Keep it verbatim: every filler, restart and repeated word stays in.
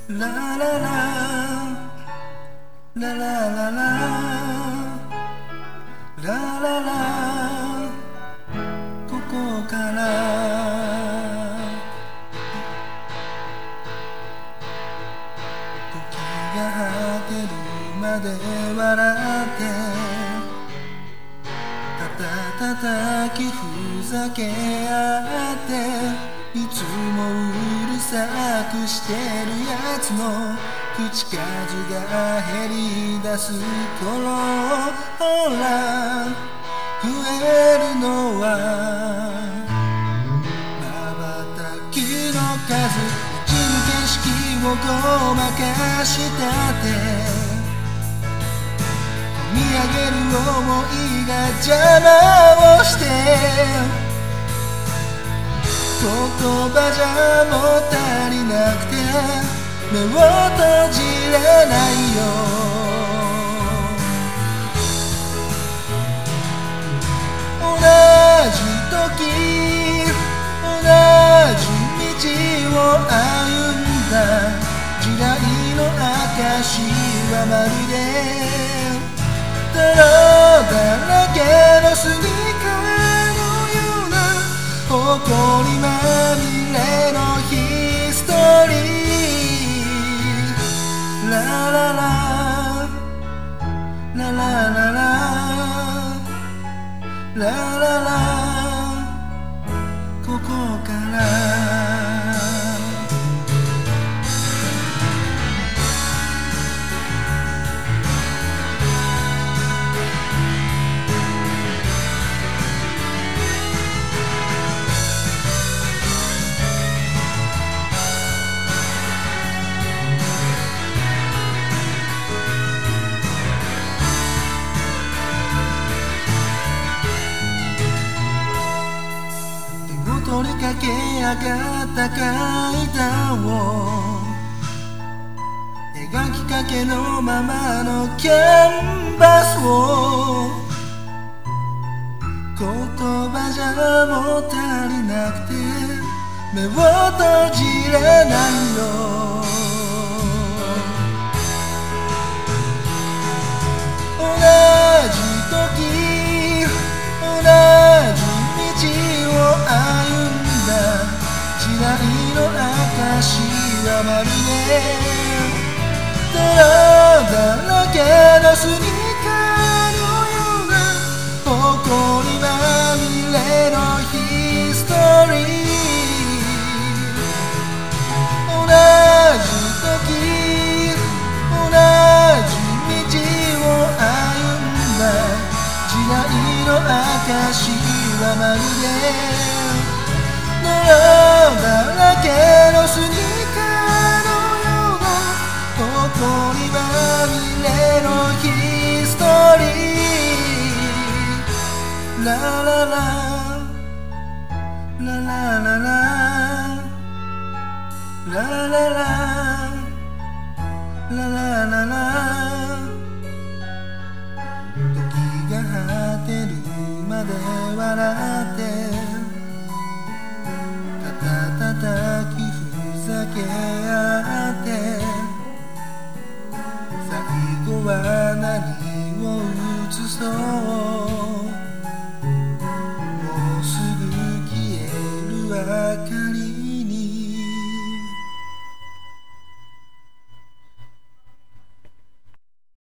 ララララララララララここから時が果てるまで笑ってたたたきふざけ合っていつもうるさくしてるやつの口数が減り出す頃ほら増えるのは瞬きの数一の景色をごまかしたって見上げる想いが邪魔をして言葉じゃも足りなくて目を閉じれないよ同じ時同じ道を歩んだ時代の証はまるで泥だらけのスニーカーのような誇りまみれのヒストリーララララララララララここから取りかけ上がった階段を描きかけのままのキャンバスを言葉じゃも足りなくて目を閉じれないよ同じ時同じ道を歩ん時代の証はまるで泥だらけのスニーカーのような誇りまみれのヒストリー同じ時同じ道を歩んだ時代の証はまるで泥だらけのスニーカーのような誇りまみれのヒストリーララララララララララララララ時が果てるまで笑ってたたきふざけ合って最後は何を映そうもうすぐ消える明かり